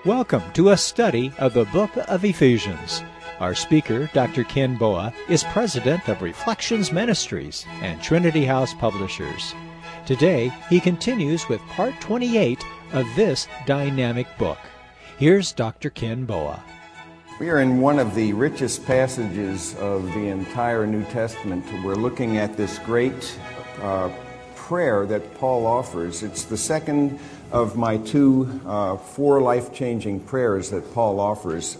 Welcome to a study of the book of Ephesians. Our speaker, Dr. Ken Boa, is president of Reflections Ministries and Trinity House Publishers. Today, he continues with part 28 of this dynamic book. Here's Dr. Ken Boa. We are in one of the richest passages of the entire New Testament. We're looking at this great prayer that Paul offers. It's the second of my four life-changing prayers that Paul offers.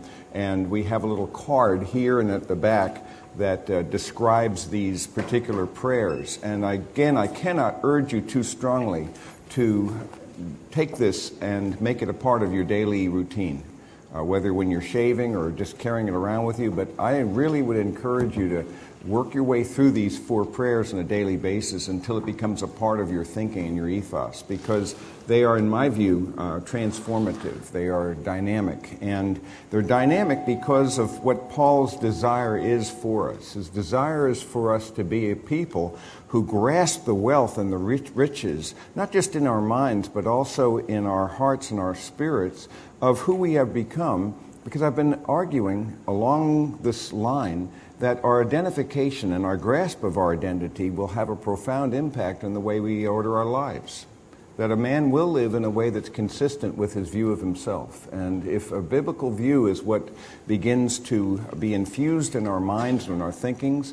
And we have a little card here and at the back that describes these particular prayers. And again, I cannot urge you too strongly to take this and make it a part of your daily routine, whether when you're shaving or just carrying it around with you. But I really would encourage you to work your way through these four prayers on a daily basis until it becomes a part of your thinking and your ethos, because they are, in my view, transformative. They are dynamic. And they're dynamic because of what Paul's desire is for us. His desire is for us to be a people who grasp the wealth and the riches, not just in our minds, but also in our hearts and our spirits, of who we have become. Because I've been arguing along this line that our identification and our grasp of our identity will have a profound impact on the way we order our lives. That a man will live in a way that's consistent with his view of himself. And if a biblical view is what begins to be infused in our minds and our thinking,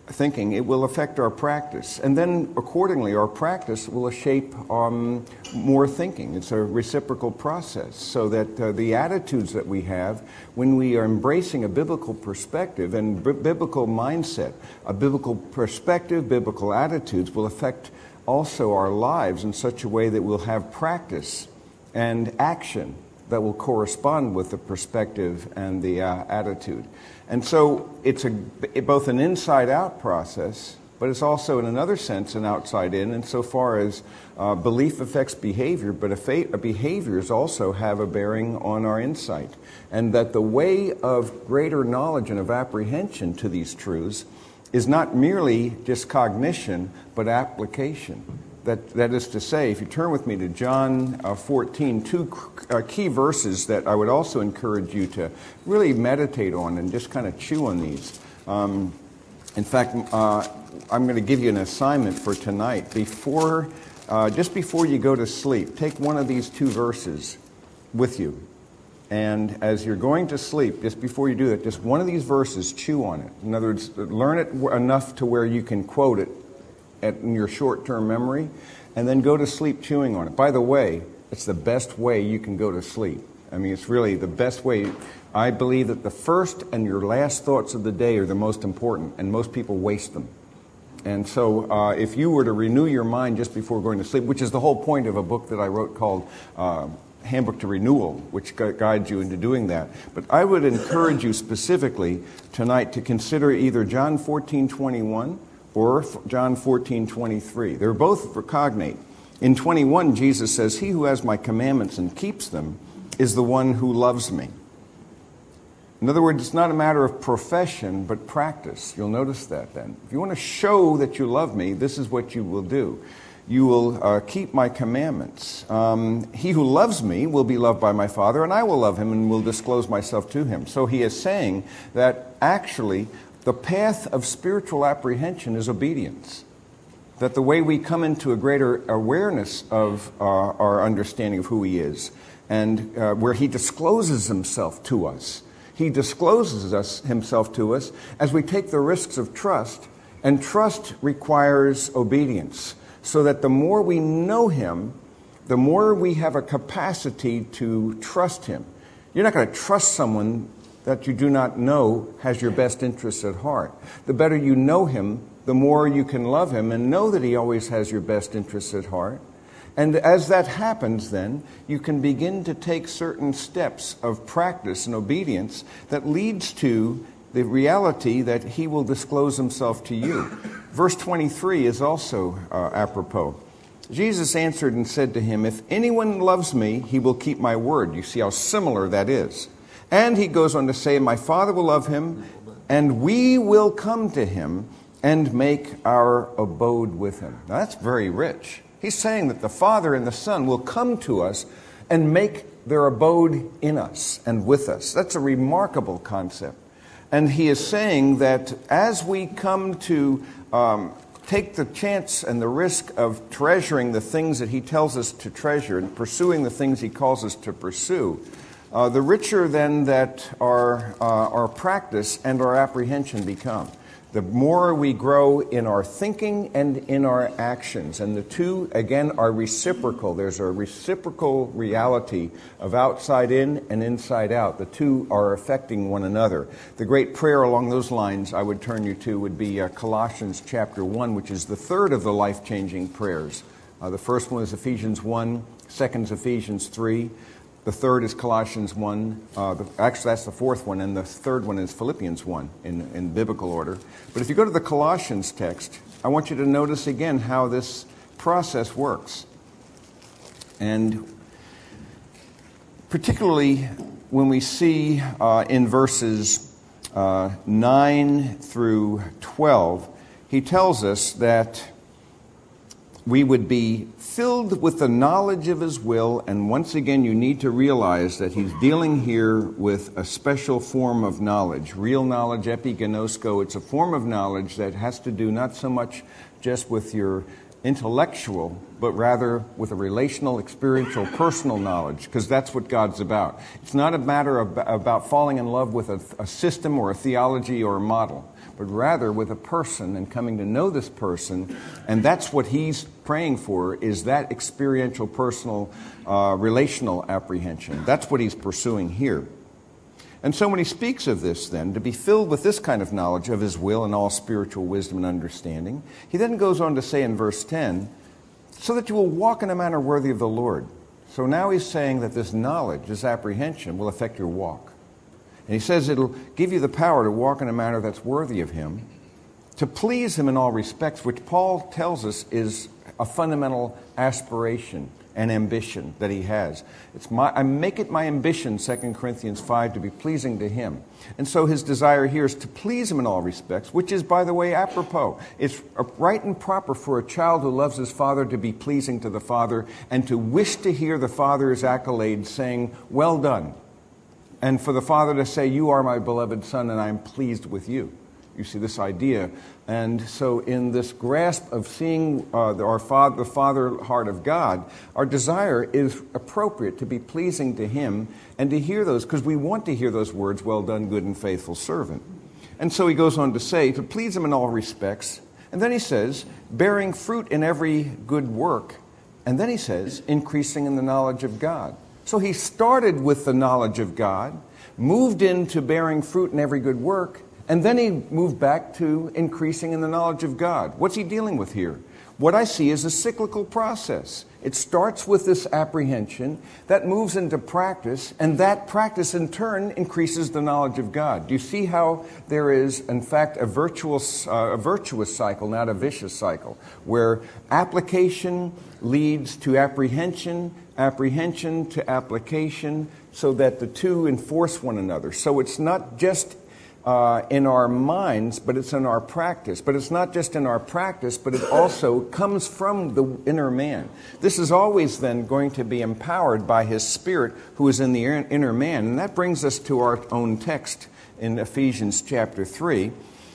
it will affect our practice. And then, accordingly, our practice will shape more thinking. It's a reciprocal process, so that the attitudes that we have when we are embracing a biblical perspective and biblical mindset, a biblical perspective, biblical attitudes will affect also our lives in such a way that we'll have practice and action that will correspond with the perspective and the attitude. And so it's both an inside-out process, but it's also, in another sense, an outside-in, insofar as belief affects behavior, but behaviors also have a bearing on our insight. And that the way of greater knowledge and of apprehension to these truths is not merely just cognition, but application. That is to say, if you turn with me to John 14, two key verses that I would also encourage you to really meditate on and just kind of chew on these. In fact, I'm going to give you an assignment for tonight. Just before you go to sleep, take one of these two verses with you. And as you're going to sleep, just before you do that, just one of these verses, chew on it. In other words, learn it enough to where you can quote it in your short-term memory, and then go to sleep chewing on it. By the way, it's the best way you can go to sleep. I mean, it's really the best way. I believe that the first and your last thoughts of the day are the most important, and most people waste them. And so if you were to renew your mind just before going to sleep, which is the whole point of a book that I wrote called Handbook to Renewal, which guides you into doing that. But I would encourage you specifically tonight to consider either John 14:21 or John 14:23. They're both cognate. In 21, Jesus says, "He who has my commandments and keeps them is the one who loves me." In other words, it's not a matter of profession, but practice. You'll notice that then. If you want to show that you love me, this is what you will do. You will keep my commandments. He who loves me will be loved by my Father, and I will love him and will disclose myself to him. So he is saying that actually the path of spiritual apprehension is obedience. That the way we come into a greater awareness of our understanding of who he is, and where he discloses himself to us. He discloses himself to us as we take the risks of trust, and trust requires obedience. So that the more we know him, the more we have a capacity to trust him. You're not going to trust someone that you do not know has your best interests at heart. The better you know him, the more you can love him and know that he always has your best interests at heart. And as that happens, then, you can begin to take certain steps of practice and obedience that leads to the reality that he will disclose himself to you. Verse 23 is also apropos. Jesus answered and said to him, "If anyone loves me, he will keep my word." You see how similar that is. And he goes on to say, "My Father will love him, and we will come to him and make our abode with him." Now that's very rich. He's saying that the Father and the Son will come to us and make their abode in us and with us. That's a remarkable concept. And he is saying that as we come to take the chance and the risk of treasuring the things that he tells us to treasure and pursuing the things he calls us to pursue, the richer then that our practice and our apprehension become. The more we grow in our thinking and in our actions. And the two, again, are reciprocal. There's a reciprocal reality of outside in and inside out. The two are affecting one another. The great prayer along those lines I would turn you to would be Colossians chapter 1, which is the third of the life-changing prayers. The first one is Ephesians 1, second is Ephesians 3. The third is Colossians 1. Actually, that's the fourth one, and the third one is Philippians 1 in biblical order. But if you go to the Colossians text, I want you to notice again how this process works. And particularly when we see in verses 9 through 12, he tells us that we would be filled with the knowledge of his will, and once again you need to realize that he's dealing here with a special form of knowledge. Real knowledge, epigenosko, it's a form of knowledge that has to do not so much just with your intellectual, but rather with a relational, experiential, personal knowledge, because that's what God's about. It's not a matter of, about falling in love with a system or a theology or a model, but rather with a person and coming to know this person. And that's what he's praying for, is that experiential, personal, relational apprehension. That's what he's pursuing here. And so when he speaks of this then, to be filled with this kind of knowledge of his will and all spiritual wisdom and understanding, he then goes on to say in verse 10, so that you will walk in a manner worthy of the Lord. So now he's saying that this knowledge, this apprehension, will affect your walk. And he says it'll give you the power to walk in a manner that's worthy of him, to please him in all respects, which Paul tells us is a fundamental aspiration and ambition that he has. I make it my ambition, 2 Corinthians 5, to be pleasing to him. And so his desire here is to please him in all respects, which is, by the way, apropos. It's right and proper for a child who loves his father to be pleasing to the father and to wish to hear the father's accolades saying, well done. And for the father to say, you are my beloved son and I am pleased with you. You see this idea. And so in this grasp of seeing the father heart of God, our desire is appropriate to be pleasing to him and to hear those, because we want to hear those words, well done, good and faithful servant. And so he goes on to say, to please him in all respects. And then he says, bearing fruit in every good work. And then he says, increasing in the knowledge of God. So he started with the knowledge of God, moved into bearing fruit in every good work, and then he moved back to increasing in the knowledge of God. What's he dealing with here? What I see is a cyclical process. It starts with this apprehension, that moves into practice, and that practice in turn increases the knowledge of God. Do you see how there is, in fact, a virtuous cycle, not a vicious cycle, where application leads to apprehension, apprehension to application, so that the two enforce one another. So it's not just in our minds, but it's in our practice. But it's not just in our practice, but it also comes from the inner man. This is always then going to be empowered by his Spirit who is in the inner man. And that brings us to our own text in Ephesians chapter 3.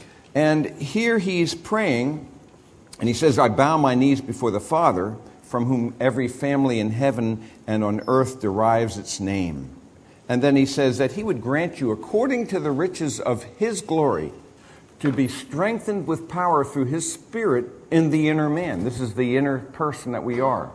And here he's praying, and he says, I bow my knees before the Father, from whom every family in heaven and on earth derives its name. And then he says that he would grant you, according to the riches of his glory, to be strengthened with power through his Spirit in the inner man. This is the inner person that we are.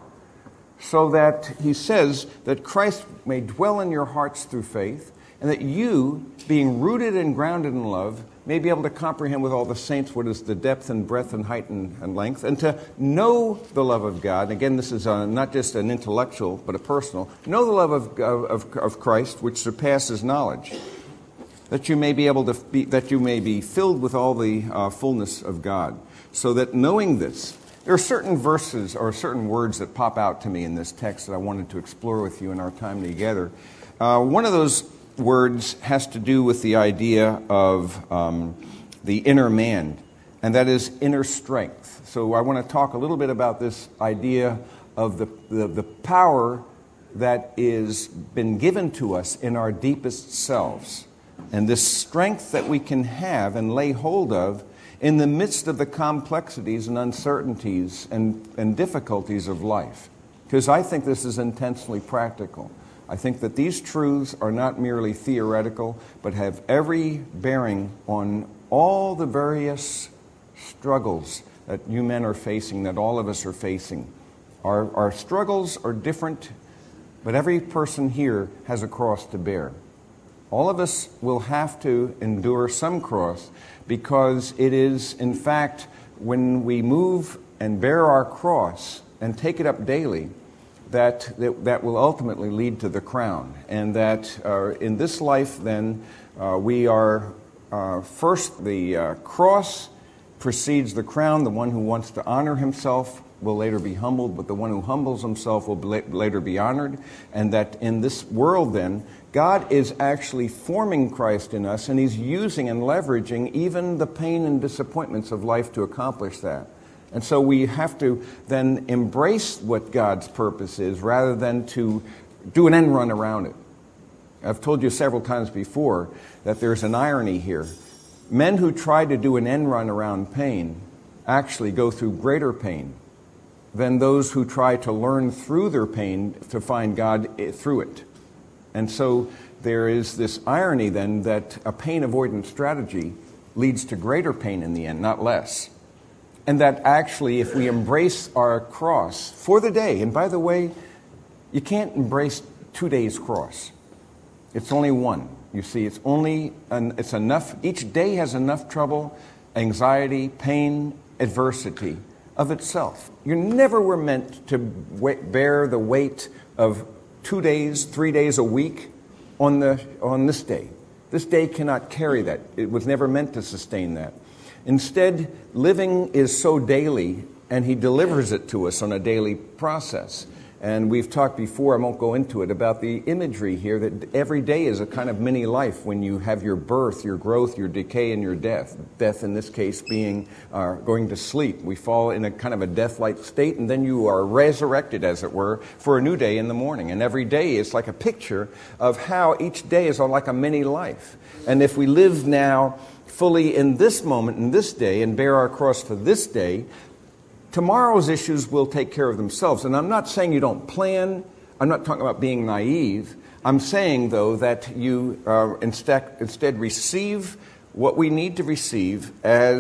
So that he says that Christ may dwell in your hearts through faith, and that you, being rooted and grounded in love, may be able to comprehend with all the saints what is the depth and breadth and height and length, and to know the love of God. And again, this is not just an intellectual, but a personal. Know the love of Christ, which surpasses knowledge, that you may be able to that you may be filled with all the fullness of God. So that knowing this, there are certain verses or certain words that pop out to me in this text that I wanted to explore with you in our time together. One of those words has to do with the idea of the inner man, and that is inner strength. So I want to talk a little bit about this idea of the power that is been given to us in our deepest selves. And this strength that we can have and lay hold of in the midst of the complexities and uncertainties and difficulties of life. Because I think this is intensely practical. I think that these truths are not merely theoretical, but have every bearing on all the various struggles that you men are facing, that all of us are facing. Our struggles are different, but every person here has a cross to bear. All of us will have to endure some cross, because it is, in fact, when we move and bear our cross and take it up daily, that will ultimately lead to the crown. And that in this life, then, we are first, the cross precedes the crown. The one who wants to honor himself will later be humbled, but the one who humbles himself will later be honored. And that in this world, then, God is actually forming Christ in us, and He's using and leveraging even the pain and disappointments of life to accomplish that. And so we have to then embrace what God's purpose is rather than to do an end run around it. I've told you several times before that there's an irony here. Men who try to do an end run around pain actually go through greater pain than those who try to learn through their pain to find God through it. And so there is this irony then that a pain avoidance strategy leads to greater pain in the end, not less. And that actually, if we embrace our cross for the day, and by the way, you can't embrace 2 days' cross. It's only one. You see, it's enough. Each day has enough trouble, anxiety, pain, adversity of itself. You never were meant to bear the weight of 2 days, 3 days a week on this day. This day cannot carry that. It was never meant to sustain that. Instead, living is so daily, and He delivers it to us on a daily process. And we've talked before, I won't go into it, about the imagery here that every day is a kind of mini life when you have your birth, your growth, your decay, and your death. Death, in this case, being going to sleep. We fall in a kind of a death-like state, and then you are resurrected, as it were, for a new day in the morning. And every day is like a picture of how each day is like a mini life. And if we live now fully in this moment, in this day, and bear our cross for this day, tomorrow's issues will take care of themselves. And I'm not saying you don't plan. I'm not talking about being naive. I'm saying, though, that you instead receive what we need to receive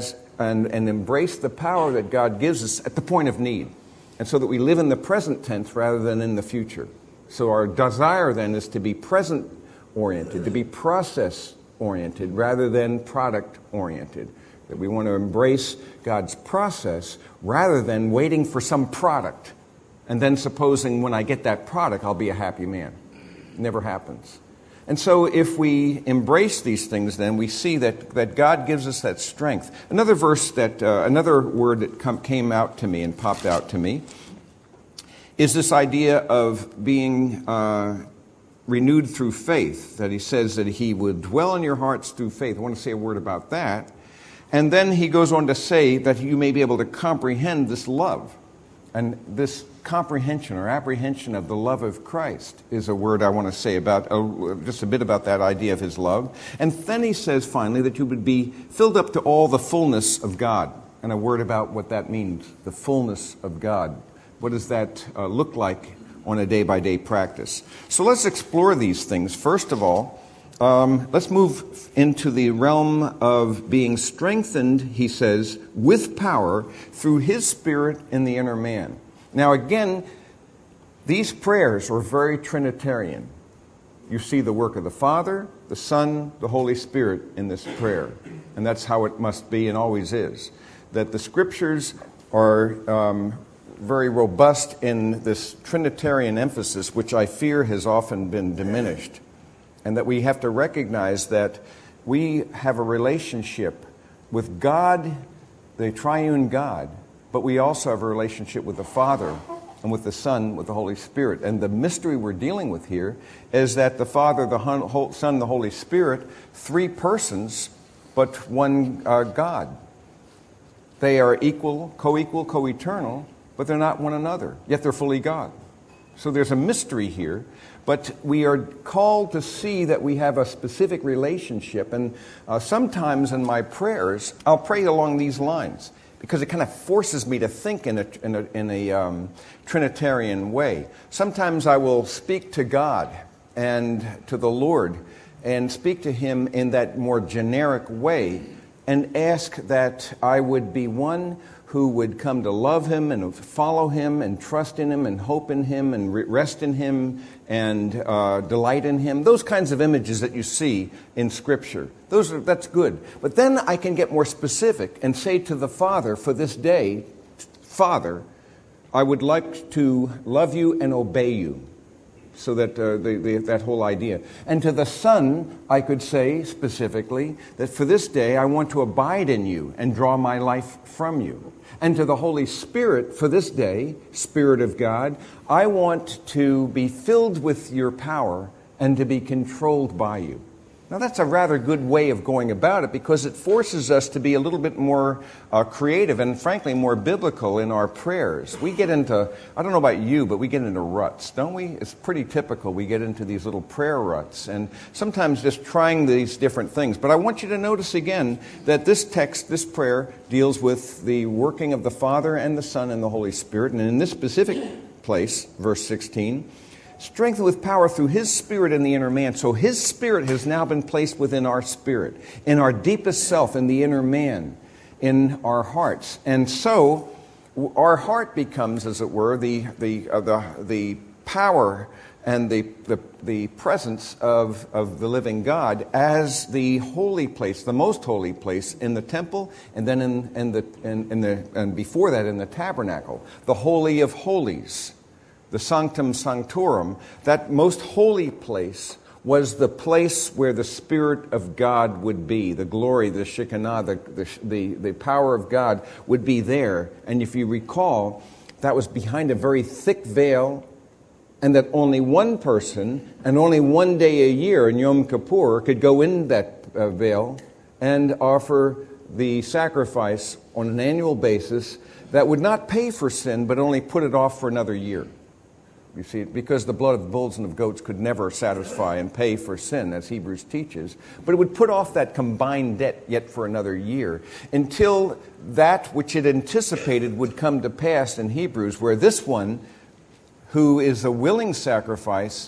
and embrace the power that God gives us at the point of need. And so that we live in the present tense rather than in the future. So our desire then is to be present-oriented, to be process-oriented rather than product-oriented. That we want to embrace God's process rather than waiting for some product and then supposing when I get that product I'll be a happy man. It never happens. And so if we embrace these things, then we see that God gives us that strength. Another verse another word that came out to me and popped out to me is this idea of being renewed through faith. That He says that He would dwell in your hearts through faith. I want to say a word about that. And then He goes on to say that you may be able to comprehend this love. And this comprehension or apprehension of the love of Christ is a word I want to say about, just a bit about that idea of His love. And then He says finally that you would be filled up to all the fullness of God. And a word about what that means, the fullness of God. What does that look like on a day-by-day practice? So let's explore these things. First of all, let's move into the realm of being strengthened, he says, with power through His Spirit in the inner man. Now again, these prayers are very Trinitarian. You see the work of the Father, the Son, the Holy Spirit in this prayer. And that's how it must be and always is. That the Scriptures are very robust in this Trinitarian emphasis, which I fear has often been diminished. And that we have to recognize that we have a relationship with God, the triune God, but we also have a relationship with the Father and with the Son, with the Holy Spirit. And the mystery we're dealing with here is that the Father, the Son, the Holy Spirit, three persons, but one God. They are equal, co-eternal, but they're not one another, yet they're fully God. So there's a mystery here, but we are called to see that we have a specific relationship. And sometimes in my prayers, I'll pray along these lines because it kind of forces me to think in a Trinitarian way. Sometimes I will speak to God and to the Lord and speak to Him in that more generic way and ask that I would be one who would come to love Him and follow Him and trust in Him and hope in Him and rest in Him and delight in Him. Those kinds of images that you see in Scripture. That's good. But then I can get more specific and say to the Father for this day, Father, I would like to love you and obey you. So that that whole idea. And to the Son, I could say specifically that for this day I want to abide in you and draw my life from you. And to the Holy Spirit, for this day, Spirit of God, I want to be filled with your power and to be controlled by you. Now that's a rather good way of going about it because it forces us to be a little bit more creative and frankly more biblical in our prayers. We get into, I don't know about you, but we get into ruts, don't we? It's pretty typical. We get into these little prayer ruts and sometimes just trying these different things. But I want you to notice again that this text, this prayer, deals with the working of the Father and the Son and the Holy Spirit. And in this specific place, verse 16, strengthened with power through His Spirit in the inner man. So His Spirit has now been placed within our spirit, in our deepest self, in the inner man, in our hearts. And so our heart becomes, as it were, the power and the presence of the living God as the holy place, the most holy place in the temple, and then and before that in the tabernacle, the Holy of Holies. The Sanctum Sanctorum, that most holy place, was the place where the Spirit of God would be. The glory, the Shekinah, the power of God would be there. And if you recall, that was behind a very thick veil, and that only one person and only one day a year in Yom Kippur could go in that veil and offer the sacrifice on an annual basis that would not pay for sin, but only put it off for another year. You see, because the blood of bulls and of goats could never satisfy and pay for sin, as Hebrews teaches. But it would put off that combined debt yet for another year until that which it anticipated would come to pass in Hebrews, where this one, who is a willing sacrifice,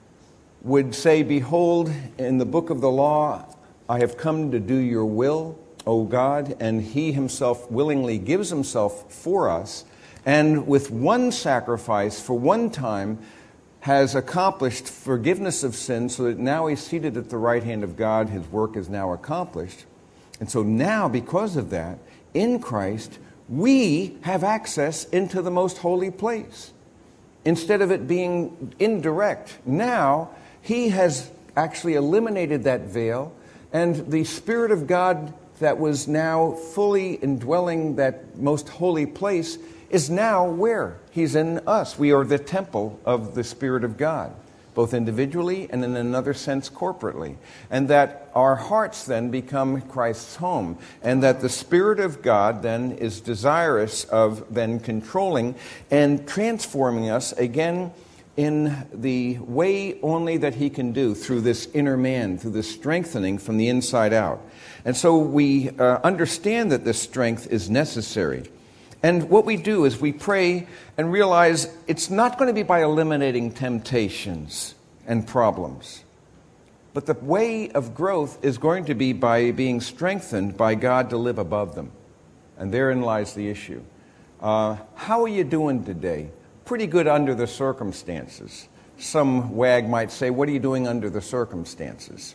would say, Behold, in the book of the law, I have come to do your will, O God, and He Himself willingly gives Himself for us. And with one sacrifice for one time has accomplished forgiveness of sin so that now He's seated at the right hand of God. His work is now accomplished. And so now, because of that, in Christ, we have access into the most holy place. Instead of it being indirect, now He has actually eliminated that veil, and the Spirit of God that was now fully indwelling that most holy place is now where? He's in us. We are the temple of the Spirit of God, both individually and in another sense corporately. And that our hearts then become Christ's home. And that the Spirit of God then is desirous of then controlling and transforming us again in the way only that He can do through this inner man, through this strengthening from the inside out. And so we understand that this strength is necessary. And what we do is we pray and realize it's not going to be by eliminating temptations and problems. But the way of growth is going to be by being strengthened by God to live above them. And therein lies the issue. How are you doing today? Pretty good under the circumstances. Some wag might say, what are you doing under the circumstances?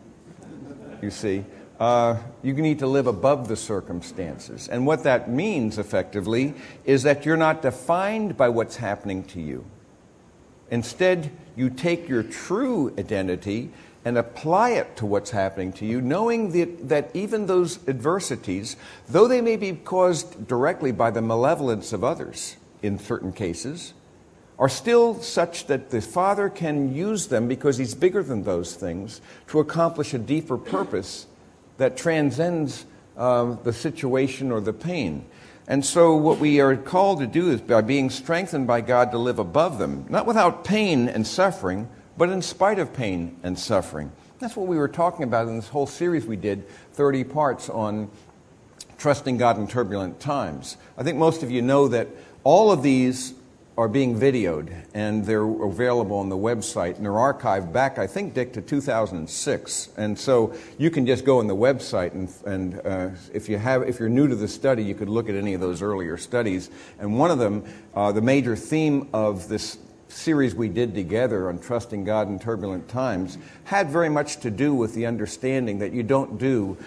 You see? You need to live above the circumstances. And what that means, effectively, is that you're not defined by what's happening to you. Instead, you take your true identity and apply it to what's happening to you, knowing that even those adversities, though they may be caused directly by the malevolence of others in certain cases, are still such that the Father can use them, because He's bigger than those things, to accomplish a deeper purpose that transcends the situation or the pain. And so what we are called to do is by being strengthened by God to live above them, not without pain and suffering, but in spite of pain and suffering. That's what we were talking about in this whole series we did, 30 parts on trusting God in turbulent times. I think most of you know that all of these are being videoed, and they're available on the website, and they're archived back, I think, Dick, to 2006. And so you can just go on the website, and if you're new to the study, you could look at any of those earlier studies. And one of them, the major theme of this series we did together on trusting God in turbulent times, had very much to do with the understanding that you don't do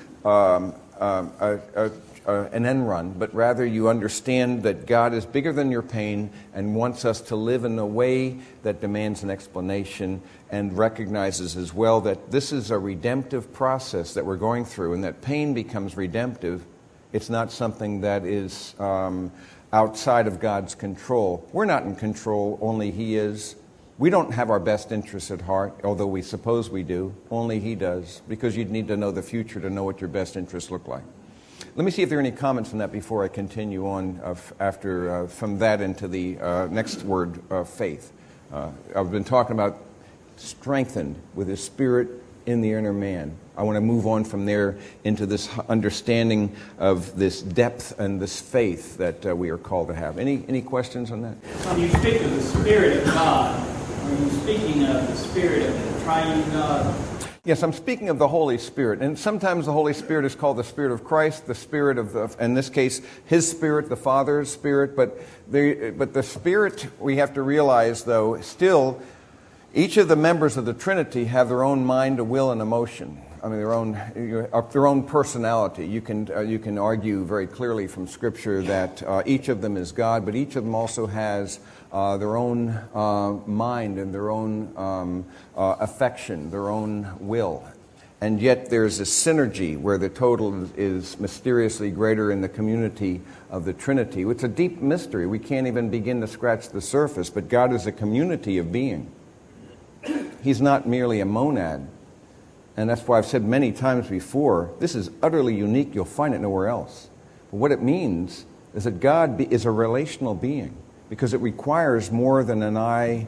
an end run, but rather you understand that God is bigger than your pain and wants us to live in a way that demands an explanation, and recognizes as well that this is a redemptive process that we're going through, and that pain becomes redemptive. It's not something that is outside of God's control. We're not in control, only He is. We don't have our best interests at heart, although we suppose we do. Only He does, because you'd need to know the future to know what your best interests look like. Let me see if there are any comments on that before I continue on from that into the next word, faith. I've been talking about strengthened with His Spirit in the inner man. I want to move on from there into this understanding of this depth and this faith that we are called to have. Any questions on that? When you speak of the Spirit of God, are you speaking of the Spirit of the Triune God? Yes, I'm speaking of the Holy Spirit. And sometimes the Holy Spirit is called the Spirit of Christ, the Spirit of, in this case, His Spirit, the Father's Spirit. But the Spirit, we have to realize, though, still, each of the members of the Trinity have their own mind, a will, and emotion. I mean, their own personality. You can argue very clearly from Scripture that each of them is God, but each of them also has their own mind and their own affection, their own will. And yet there's a synergy where the total is mysteriously greater in the community of the Trinity. It's a deep mystery. We can't even begin to scratch the surface, but God is a community of being. He's not merely a monad. And that's why I've said many times before, this is utterly unique. You'll find it nowhere else. But what it means is that God is a relational being, because it requires more than an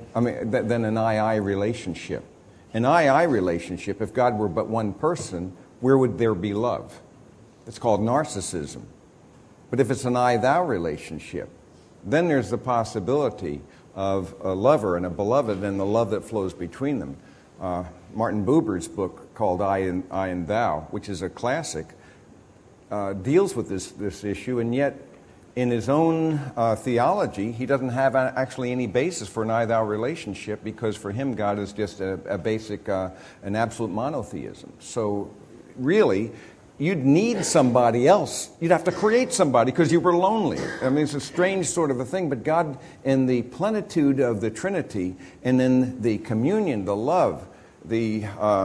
I relationship. An I relationship, if God were but one person, where would there be love? It's called narcissism. But if it's an I-thou relationship, then there's the possibility of a lover and a beloved and the love that flows between them. Martin Buber's book called I and Thou, which is a classic, deals with this issue, and yet in his own theology, he doesn't have actually any basis for an I-thou relationship, because for him, God is just a basic, an absolute monotheism. So really, you'd need somebody else. You'd have to create somebody because you were lonely. I mean, it's a strange sort of a thing, but God, in the plenitude of the Trinity and in the communion, the love, the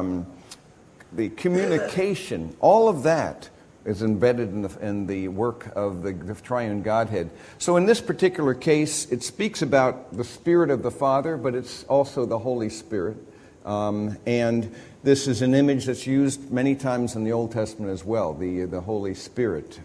communication, all of that is embedded in the work of the Triune Godhead. So in this particular case, it speaks about the Spirit of the Father, but it's also the Holy Spirit. And this is an image that's used many times in the Old Testament as well, the Holy Spirit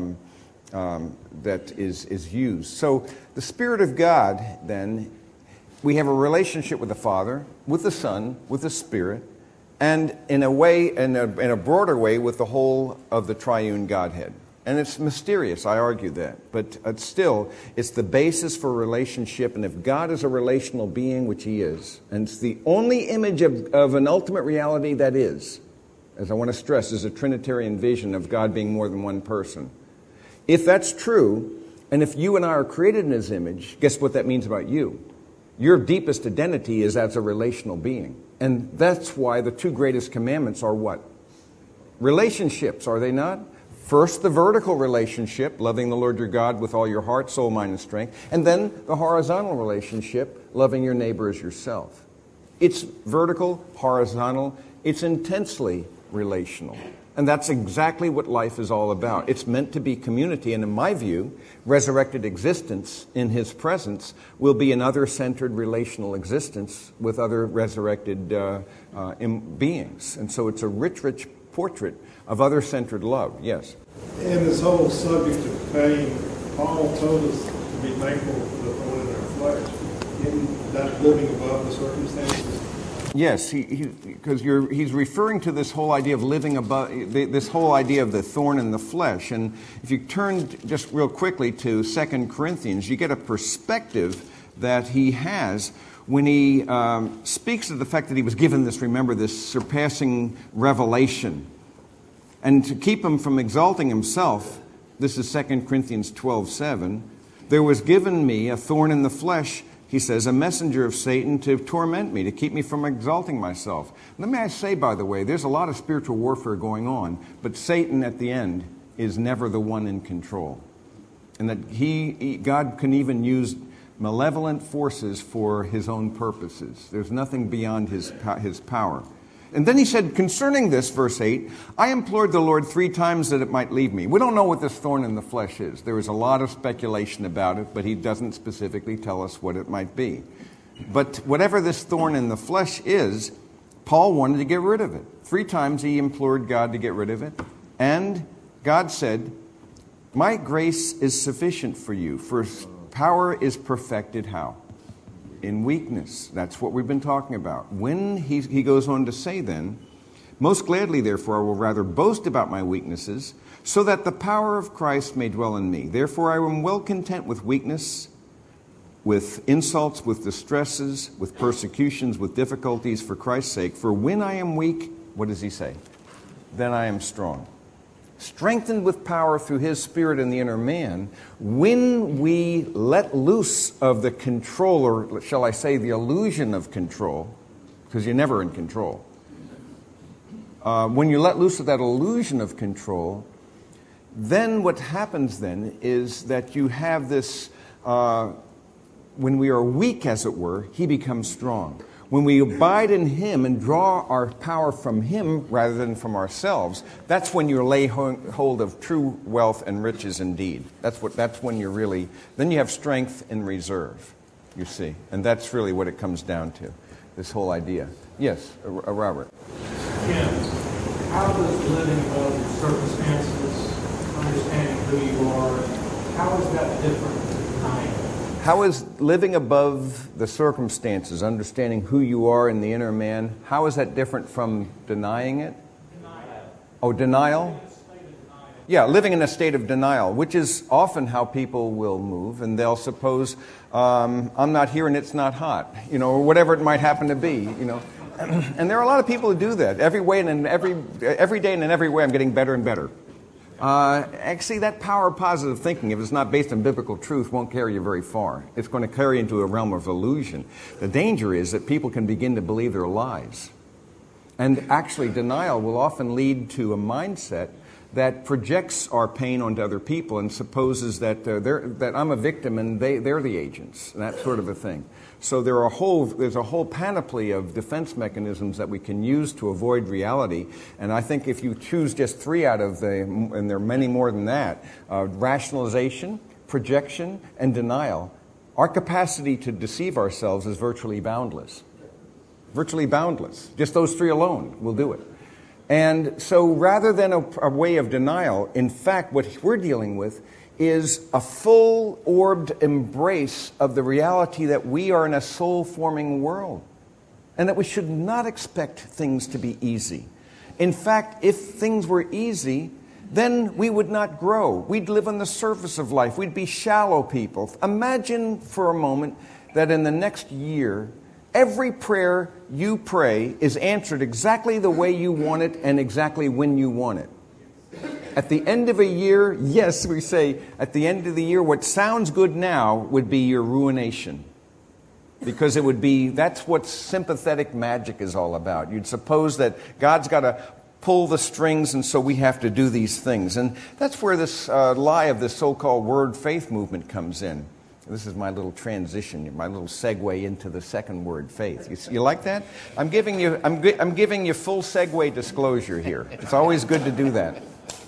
that is used. So the Spirit of God, then, we have a relationship with the Father, with the Son, with the Spirit, and in a way, in a broader way, with the whole of the Triune Godhead. And it's mysterious, I argue that. But still, it's the basis for relationship. And if God is a relational being, which He is, and it's the only image of an ultimate reality that is, as I want to stress, is a Trinitarian vision of God being more than one person. If that's true, and if you and I are created in His image, guess what that means about you? Your deepest identity is as a relational being. And that's why the two greatest commandments are what? Relationships, are they not? First, the vertical relationship, loving the Lord your God with all your heart, soul, mind, and strength. And then the horizontal relationship, loving your neighbor as yourself. It's vertical, horizontal, it's intensely relational. And that's exactly what life is all about. It's meant to be community. And in my view, resurrected existence in His presence will be an other-centered relational existence with other resurrected beings. And so it's a rich, rich portrait of other-centered love. Yes? And this whole subject of pain, Paul told us to be thankful for the thorn in our flesh. Isn't that living above the circumstances? Yes, because he's referring to this whole idea of living above, this whole idea of the thorn in the flesh. And if you turn just real quickly to 2 Corinthians, you get a perspective that he has when he speaks of the fact that he was given this, remember, this surpassing revelation. And to keep him from exalting himself, this is 2 Corinthians 12:7, there was given me a thorn in the flesh, he says, a messenger of Satan to torment me, to keep me from exalting myself. Let me say, by the way, there's a lot of spiritual warfare going on, but Satan at the end is never the one in control. And that God can even use malevolent forces for his own purposes. There's nothing beyond his power. And then he said, concerning this, verse 8, I implored the Lord 3 times that it might leave me. We don't know what this thorn in the flesh is. There is a lot of speculation about it, but he doesn't specifically tell us what it might be. But whatever this thorn in the flesh is, Paul wanted to get rid of it. 3 times he implored God to get rid of it. And God said, my grace is sufficient for you, for power is perfected how? In weakness. That's what we've been talking about. When he goes on to say then, most gladly therefore I will rather boast about my weaknesses, so that the power of Christ may dwell in me. Therefore I am well content with weakness, with insults, with distresses, with persecutions, with difficulties for Christ's sake. For when I am weak, what does he say? Then I am strong. Strengthened with power through his Spirit in the inner man, when we let loose of the control, or shall I say the illusion of control, because you're never in control. When you let loose of that illusion of control, then what happens then is that you have this, when we are weak, as it were, he becomes strong. When we abide in him and draw our power from him rather than from ourselves, that's when you lay hold of true wealth and riches indeed. That's when you're really, then you have strength in reserve, you see. And that's really what it comes down to, this whole idea. Yes, Robert. Ken, how does living above your circumstances, understanding who you are, how is that different from denying? How is living above the circumstances, understanding who you are in the inner man, how is that different from denying it? Denial. Oh, denial? Yeah, living in a state of denial, which is often how people will move, and they'll suppose, I'm not here and it's not hot, or whatever it might happen to be, And there are a lot of people who do that. Every day and in every way I'm getting better and better. Actually, that power of positive thinking, if it's not based on biblical truth, won't carry you very far. It's going to carry you into a realm of illusion. The danger is that people can begin to believe their lies. And actually, denial will often lead to a mindset that projects our pain onto other people and supposes that that I'm a victim and they're the agents, and that sort of a thing. So there's a whole panoply of defense mechanisms that we can use to avoid reality. And I think if you choose just 3 out of them, and there are many more than that, rationalization, projection, and denial, our capacity to deceive ourselves is virtually boundless. Virtually boundless. Just those 3 alone will do it. And so rather than a way of denial, in fact, what we're dealing with is a full-orbed embrace of the reality that we are in a soul-forming world and that we should not expect things to be easy. In fact, if things were easy, then we would not grow. We'd live on the surface of life. We'd be shallow people. Imagine for a moment that in the next year, every prayer you pray is answered exactly the way you want it and exactly when you want it. At the end of a year, yes, we say, at the end of the year, what sounds good now would be your ruination. Because that's what sympathetic magic is all about. You'd suppose that God's got to pull the strings, and so we have to do these things. And that's where this lie of this so-called word faith movement comes in. This is my little transition, my little segue into the second word, faith. You like that? I'm giving you full segue disclosure here. It's always good to do that.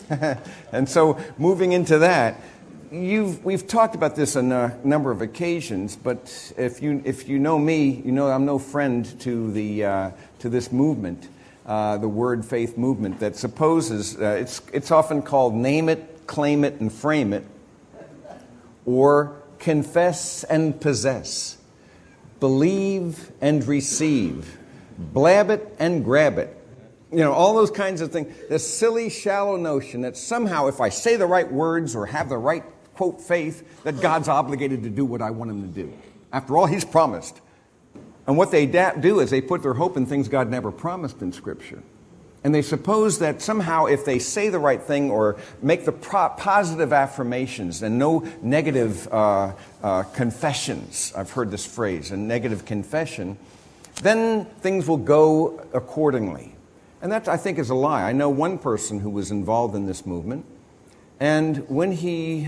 And so, moving into that, we've talked about this on a number of occasions. But if you know me, you know I'm no friend to this movement, the word faith movement that supposes it's often called name it, claim it, and frame it. or confess and possess, believe and receive, blab it and grab it. You know, all those kinds of things. This silly, shallow notion that somehow if I say the right words or have the right, quote, faith, that God's obligated to do what I want him to do. After all, he's promised. And what they do is they put their hope in things God never promised in Scripture. And they suppose that somehow if they say the right thing or make the positive affirmations and no negative confessions, I've heard this phrase, a negative confession, then things will go accordingly. And that, I think, is a lie. I know one person who was involved in this movement, and when he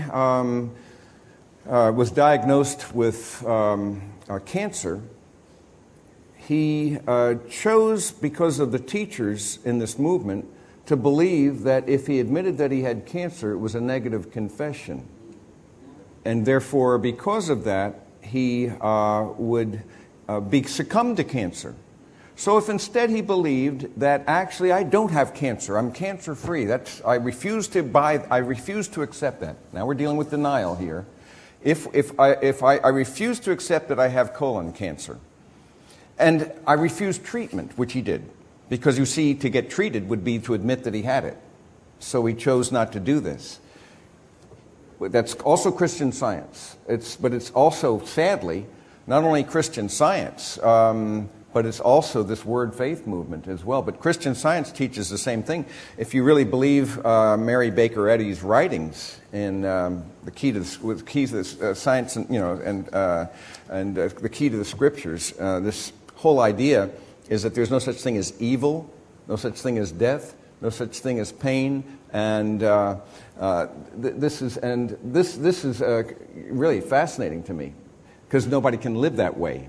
was diagnosed with cancer, he chose, because of the teachers in this movement, to believe that if he admitted that he had cancer, it was a negative confession. And therefore, because of that, he would succumb to cancer. So if instead he believed that actually I don't have cancer, I'm cancer-free, I refuse to accept that. Now we're dealing with denial here. If I refuse to accept that I have colon cancer, and I refused treatment, which he did, because you see, to get treated would be to admit that he had it. So he chose not to do this. That's also Christian Science. But it's also, sadly, not only Christian Science, but it's also this word faith movement as well. But Christian Science teaches the same thing. If you really believe Mary Baker Eddy's writings in the key to the science, and the key to the Scriptures, this whole idea is that there's no such thing as evil, no such thing as death, no such thing as pain, and this is really fascinating to me, because nobody can live that way.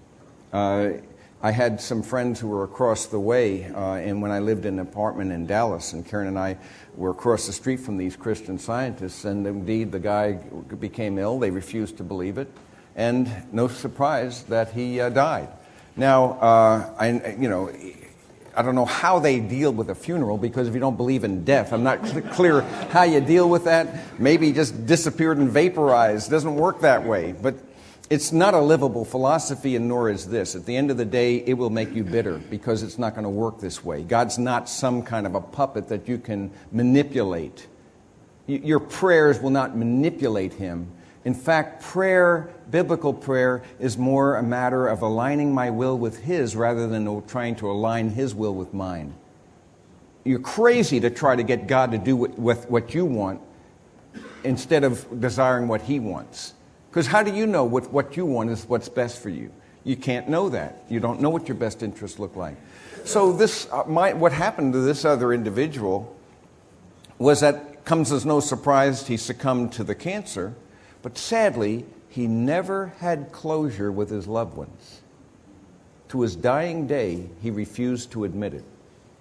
I had some friends who were across the way, and when I lived in an apartment in Dallas, and Karen and I were across the street from these Christian Scientists, and indeed the guy became ill. They refused to believe it, and no surprise that he died. Now, I don't know how they deal with a funeral, because if you don't believe in death, I'm not clear how you deal with that. Maybe he just disappeared and vaporized. It doesn't work that way. But it's not a livable philosophy, and nor is this. At the end of the day, it will make you bitter, because it's not going to work this way. God's not some kind of a puppet that you can manipulate. Your prayers will not manipulate him. In fact, biblical prayer, is more a matter of aligning my will with his rather than trying to align his will with mine. You're crazy to try to get God to do what you want instead of desiring what he wants. Because how do you know what you want is what's best for you? You can't know that. You don't know what your best interests look like. So what happened to this other individual was that, comes as no surprise, he succumbed to the cancer. But sadly, he never had closure with his loved ones. To his dying day, he refused to admit it.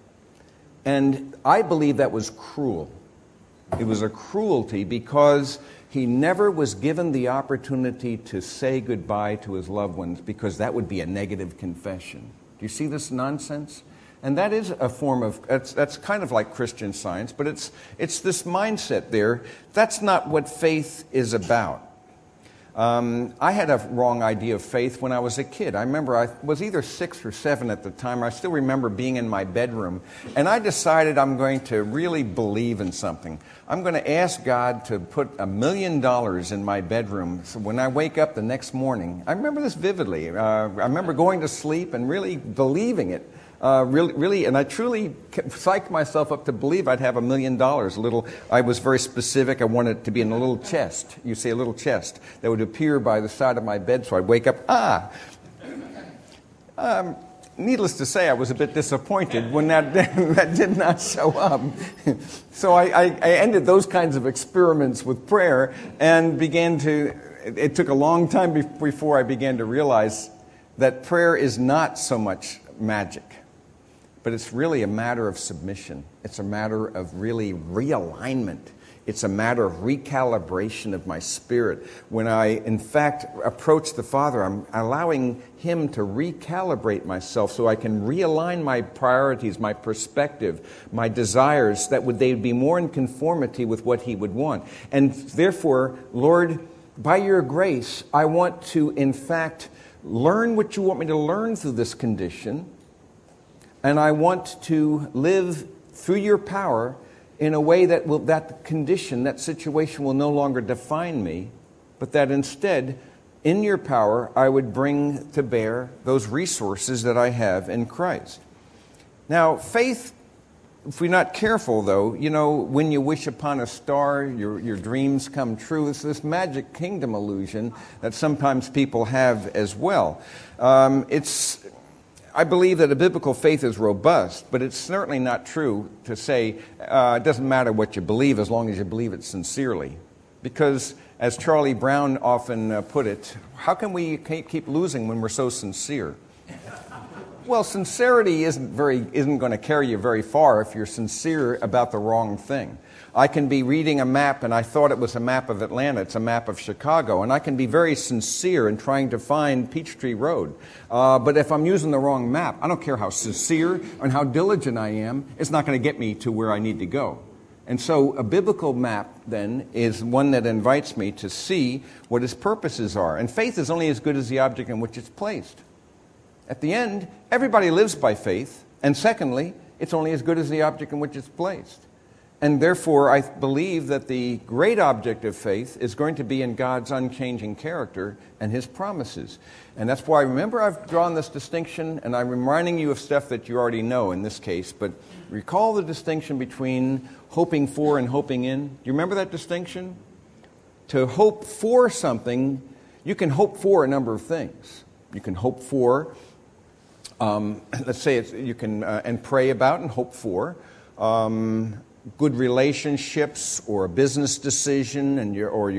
And I believe that was cruel. It was a cruelty because he never was given the opportunity to say goodbye to his loved ones, because that would be a negative confession. Do you see this nonsense? And that is a form of, that's kind of like Christian Science, but it's this mindset there. That's not what faith is about. I had a wrong idea of faith when I was a kid. I remember I was either 6 or 7 at the time. I still remember being in my bedroom, and I decided I'm going to really believe in something. I'm going to ask God to put $1 million in my bedroom, so when I wake up the next morning, I remember this vividly. I remember going to sleep and really believing it. Really, and I truly psyched myself up to believe I'd have $1 million. I was very specific. I wanted it to be in a little chest. You see, a little chest that would appear by the side of my bed. So I'd wake up. Needless to say, I was a bit disappointed when that did not show up. So I ended those kinds of experiments with prayer and began to. It took a long time before I began to realize that prayer is not so much magic. But it's really a matter of submission. It's a matter of really realignment. It's a matter of recalibration of my spirit. When I, in fact, approach the Father, I'm allowing him to recalibrate myself so I can realign my priorities, my perspective, my desires, that they'd be more in conformity with what he would want. And therefore, Lord, by your grace, I want to, in fact, learn what you want me to learn through this condition, and I want to live through your power in a way that that condition, that situation will no longer define me, but that instead, in your power, I would bring to bear those resources that I have in Christ. Now, faith, if we're not careful, though, when you wish upon a star, your dreams come true. It's this magic kingdom illusion that sometimes people have as well. I believe that a biblical faith is robust, but it's certainly not true to say it doesn't matter what you believe as long as you believe it sincerely. Because, as Charlie Brown often put it, how can we keep losing when we're so sincere? Well, sincerity isn't going to carry you very far if you're sincere about the wrong thing. I can be reading a map and I thought it was a map of Atlanta. It's a map of Chicago. And I can be very sincere in trying to find Peachtree Road. But if I'm using the wrong map, I don't care how sincere and how diligent I am, it's not going to get me to where I need to go. And so a biblical map, then, is one that invites me to see what its purposes are. And faith is only as good as the object in which it's placed. At the end, everybody lives by faith. And secondly, it's only as good as the object in which it's placed. And therefore, I believe that the great object of faith is going to be in God's unchanging character and His promises. And that's why, remember, I've drawn this distinction, and I'm reminding you of stuff that you already know in this case, but recall the distinction between hoping for and hoping in. Do you remember that distinction? To hope for something, you can hope for a number of things. You can hope for, let's say you can, and pray about and hope for, good relationships or a business decision and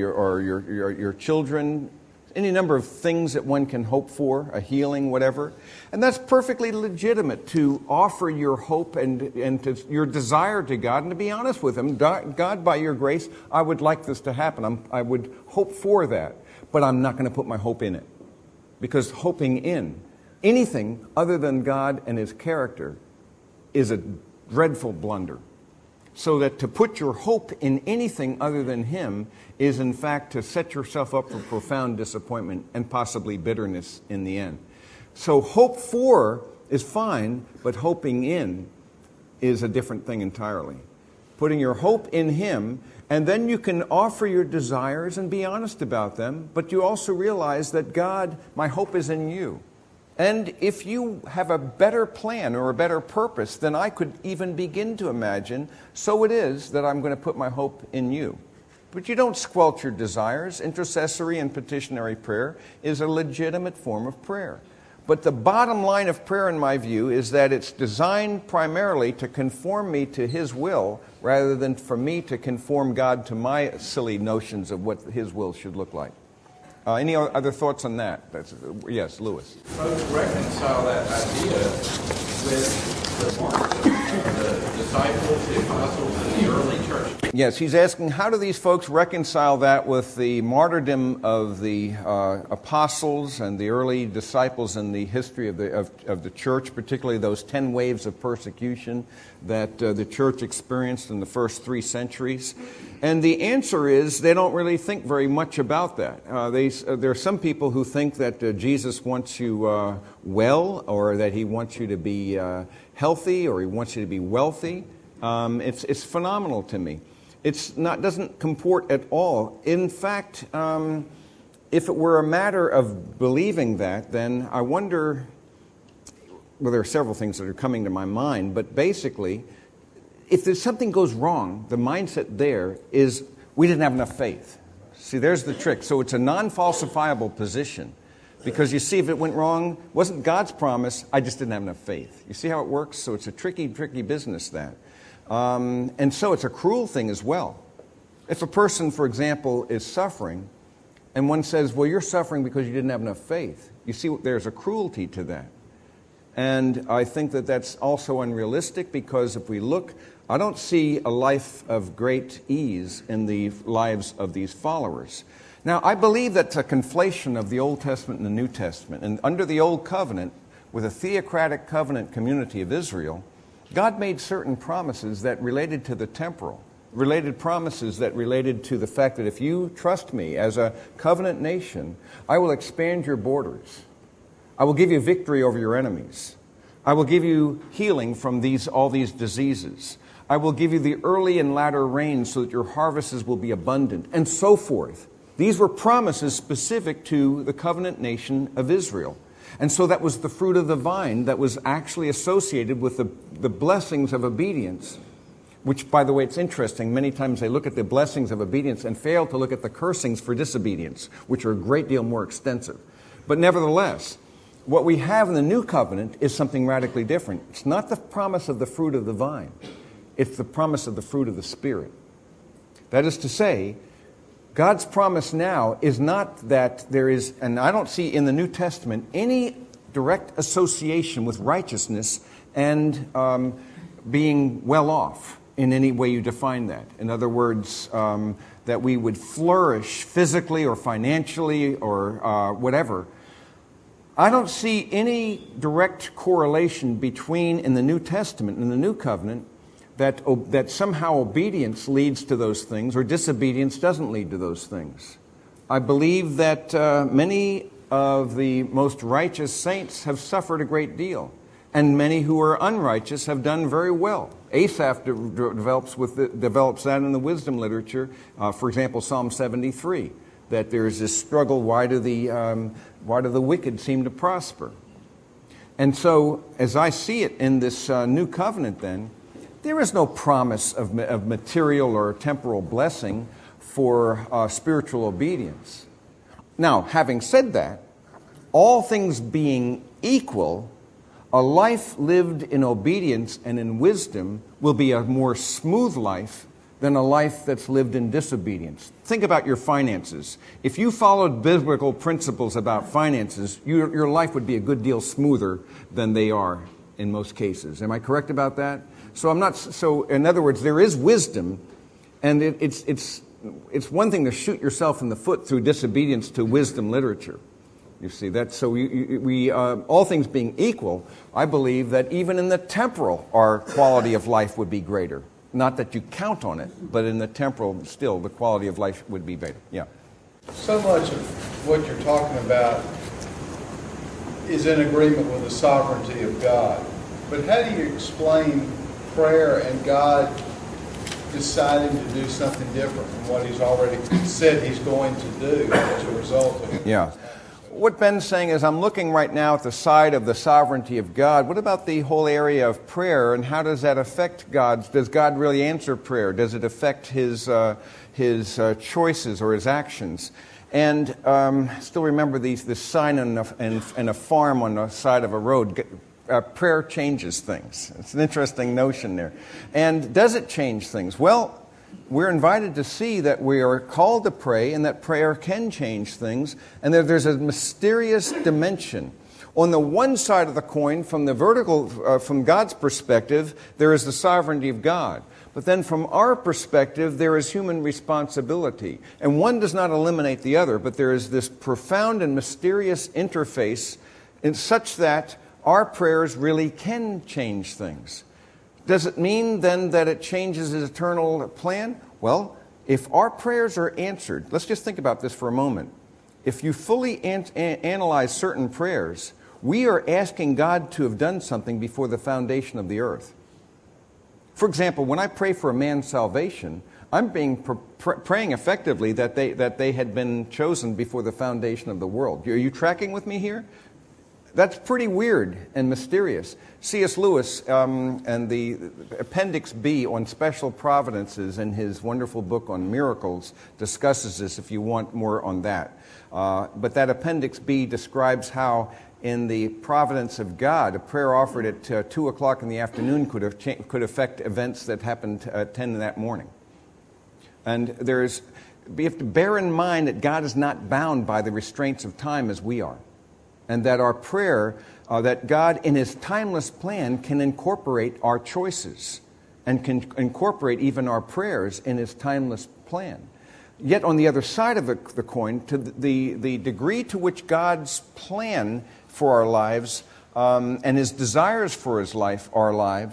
your children, any number of things that one can hope for, a healing, whatever. And that's perfectly legitimate to offer your hope and to your desire to God and to be honest with Him. God, by your grace, I would like this to happen. I would hope for that, but I'm not going to put my hope in it. Because hoping in anything other than God and His character is a dreadful blunder. So that to put your hope in anything other than Him is, in fact, to set yourself up for profound disappointment and possibly bitterness in the end. So hope for is fine, but hoping in is a different thing entirely. Putting your hope in Him, and then you can offer your desires and be honest about them, but you also realize that God, my hope is in you. And if you have a better plan or a better purpose than I could even begin to imagine, so it is that I'm going to put my hope in you. But you don't squelch your desires. Intercessory and petitionary prayer is a legitimate form of prayer. But the bottom line of prayer, in my view, is that it's designed primarily to conform me to His will rather than for me to conform God to my silly notions of what His will should look like. Any other thoughts on that? Yes, Lewis. Folks reconcile that idea with the martyrdom of the disciples, the apostles, and the early church. Yes, he's asking, how do these folks reconcile that with the martyrdom of the apostles and the early disciples in the history of the church, particularly those 10 waves of persecution that the church experienced in the first 3 centuries? And the answer is they don't really think very much about that. There are some people who think that Jesus wants you well, or that He wants you to be healthy, or He wants you to be wealthy. It's phenomenal to me. Doesn't comport at all. In fact, if it were a matter of believing that, then I wonder, well, there are several things that are coming to my mind, but basically, if there's something goes wrong, the mindset there is we didn't have enough faith. See, there's the trick. So it's a non-falsifiable position. Because you see, if it went wrong, it wasn't God's promise, I just didn't have enough faith. You see how it works? So it's a tricky business, that. And so it's a cruel thing as well. If a person, for example, is suffering, and one says, well, you're suffering because you didn't have enough faith. You see, there's a cruelty to that. And I think that that's also unrealistic, because if we look, I don't see a life of great ease in the lives of these followers. Now, I believe that's a conflation of the Old Testament and the New Testament. And under the Old Covenant, with a theocratic covenant community of Israel, God made certain promises that related to the temporal. related promises that related to the fact that if you trust me as a covenant nation, I will expand your borders. I will give you victory over your enemies. I will give you healing from all these diseases. I will give you the early and latter rains so that your harvests will be abundant, and so forth. These were promises specific to the covenant nation of Israel. And so that was the fruit of the vine that was actually associated with the blessings of obedience, which, by the way, it's interesting. Many times they look at the blessings of obedience and fail to look at the cursings for disobedience, which are a great deal more extensive. But nevertheless, what we have in the new covenant is something radically different. It's not the promise of the fruit of the vine. It's the promise of the fruit of the Spirit. That is to say, God's promise now is not that there is, and I don't see in the New Testament any direct association with righteousness and being well off in any way you define that. In other words, that we would flourish physically or financially or whatever. I don't see any direct correlation between, in the New Testament and the New Covenant, that somehow obedience leads to those things or disobedience doesn't lead to those things. I believe that many of the most righteous saints have suffered a great deal, and many who are unrighteous have done very well. Asaph develops that in the wisdom literature. For example, Psalm 73, that there's this struggle, why do the wicked seem to prosper? And so, as I see it in this new covenant then, there is no promise of material or temporal blessing for spiritual obedience. Now, having said that, all things being equal, a life lived in obedience and in wisdom will be a more smooth life than a life that's lived in disobedience. Think about your finances. If you followed biblical principles about finances, your life would be a good deal smoother than they are in most cases. Am I correct about that? So in other words, there is wisdom, and it's one thing to shoot yourself in the foot through disobedience to wisdom literature. You see that? So we all things being equal, I believe that even in the temporal, our quality of life would be greater. Not that you count on it, but in the temporal, still the quality of life would be better. Yeah. So much of what you're talking about is in agreement with the sovereignty of God. But how do you explain prayer and God deciding to do something different from what He's already said He's going to do as a result of it? Yeah. What Ben's saying is, I'm looking right now at the side of the sovereignty of God. What about the whole area of prayer, and how does that affect God? Does God really answer prayer? Does it affect His choices or His actions? And still remember this sign in a farm on the side of a road. Prayer changes things. It's an interesting notion there. And does it change things? Well, we're invited to see that we are called to pray and that prayer can change things, and that there's a mysterious dimension. On the one side of the coin, from the vertical, from God's perspective, there is the sovereignty of God. But then from our perspective, there is human responsibility. And one does not eliminate the other, but there is this profound and mysterious interface in such that our prayers really can change things. Does it mean then that it changes His eternal plan? Well, if our prayers are answered, let's just think about this for a moment. If you fully analyze certain prayers, we are asking God to have done something before the foundation of the earth. For example, when I pray for a man's salvation, I'm praying effectively that they had been chosen before the foundation of the world. Are you tracking with me here? That's pretty weird and mysterious. C.S. Lewis and the Appendix B on special providences in his wonderful book on miracles discusses this if you want more on that. But that Appendix B describes how in the providence of God, a prayer offered at 2 o'clock in the afternoon could affect events that happened at 10 in that morning. And we have to bear in mind that God is not bound by the restraints of time as we are. And that our prayer, that God in His timeless plan can incorporate our choices and can incorporate even our prayers in His timeless plan. Yet on the other side of the coin, to the degree to which God's plan for our lives and His desires for our lives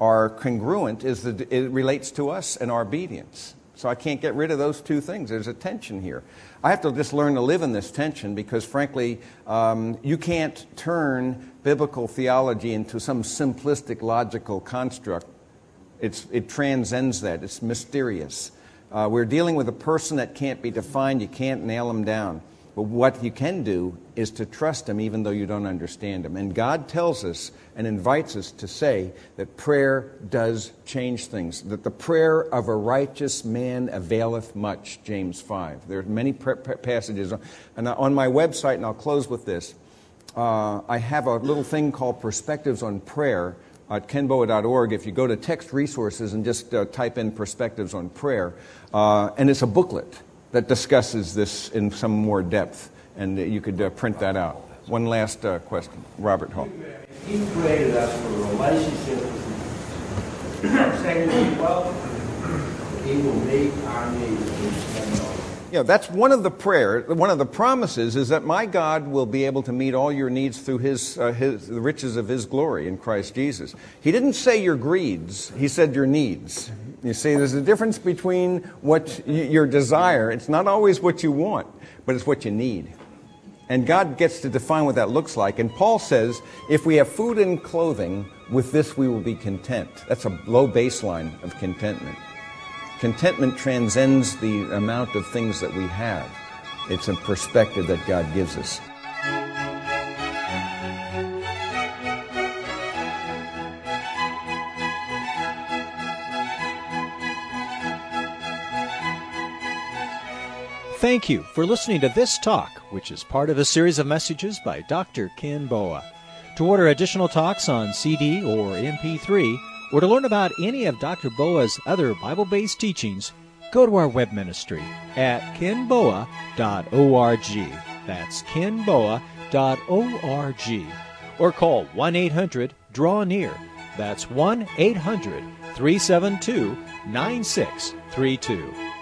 are congruent is that it relates to us and our obedience. So I can't get rid of those two things. There's a tension here. I have to just learn to live in this tension because, frankly, you can't turn biblical theology into some simplistic logical construct. It transcends that. It's mysterious. We're dealing with a person that can't be defined. You can't nail him down. But what you can do is to trust him even though you don't understand him. And God tells us and invites us to say that prayer does change things, that the prayer of a righteous man availeth much, James 5. There are many passages. And on my website, and I'll close with this, I have a little thing called Perspectives on Prayer at kenboa.org. If you go to text resources and just type in Perspectives on Prayer, and it's a booklet that discusses this in some more depth, and you could print that out. One last question. Robert Hall. He created us for a relationship with Him. Secondly, well, He will meet our needs. Yeah, that's one of the promises is that my God will be able to meet all your needs through the riches of His glory in Christ Jesus. He didn't say your greeds, He said your needs. You see, there's a difference between what your desire. It's not always what you want, but it's what you need. And God gets to define what that looks like. And Paul says, if we have food and clothing, with this we will be content. That's a low baseline of contentment. Contentment transcends the amount of things that we have. It's a perspective that God gives us. Thank you for listening to this talk, which is part of a series of messages by Dr. Ken Boa. To order additional talks on CD or MP3, or to learn about any of Dr. Boa's other Bible-based teachings, go to our web ministry at kenboa.org. That's kenboa.org. Or call 1-800-DRAW-NEAR. That's 1-800-372-9632.